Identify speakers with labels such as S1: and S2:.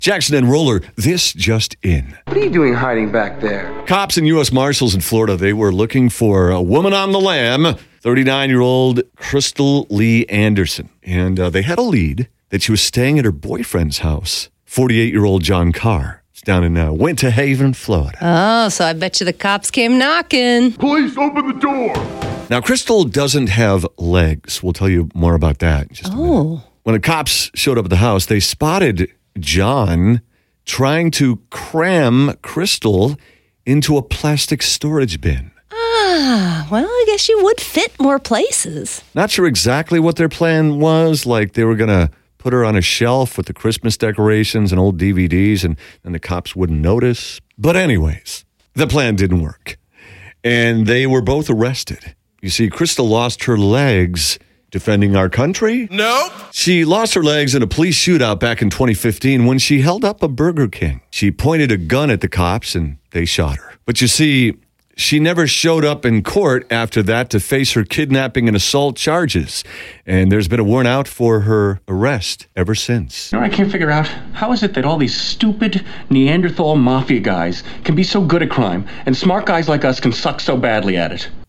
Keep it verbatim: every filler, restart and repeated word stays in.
S1: Jackson and Roller, this just in.
S2: What are you doing hiding back there?
S1: Cops and U S Marshals in Florida, they were looking for a woman on the lam, thirty-nine-year-old Crystal Lee Anderson. And uh, they had a lead that she was staying at her boyfriend's house, forty-eight-year-old John Carr. It's down in uh, Winter Haven, Florida.
S3: Oh, so I bet you the cops came knocking.
S4: Police, open the door.
S1: Now, Crystal doesn't have legs. We'll tell you more about that in just a
S3: Oh.
S1: minute. When the cops showed up at the house, they spotted John trying to cram Crystal into a plastic storage bin.
S3: Ah, well, I guess you would fit more places.
S1: Not sure exactly what their plan was. Like they were going to put her on a shelf with the Christmas decorations and old D V Ds and, and the cops wouldn't notice. But anyways, the plan didn't work. And they were both arrested. You see, Crystal lost her legs defending our country.
S4: Nope.
S1: She lost her legs in a police shootout back in twenty fifteen when she held up a Burger King. She pointed a gun at the cops and they shot her. But you see, she never showed up in court after that to face her kidnapping and assault charges. And there's been a warrant out for her arrest ever since.
S5: You know what I can't figure out? How is it that all these stupid Neanderthal mafia guys can be so good at crime and smart guys like us can suck so badly at it?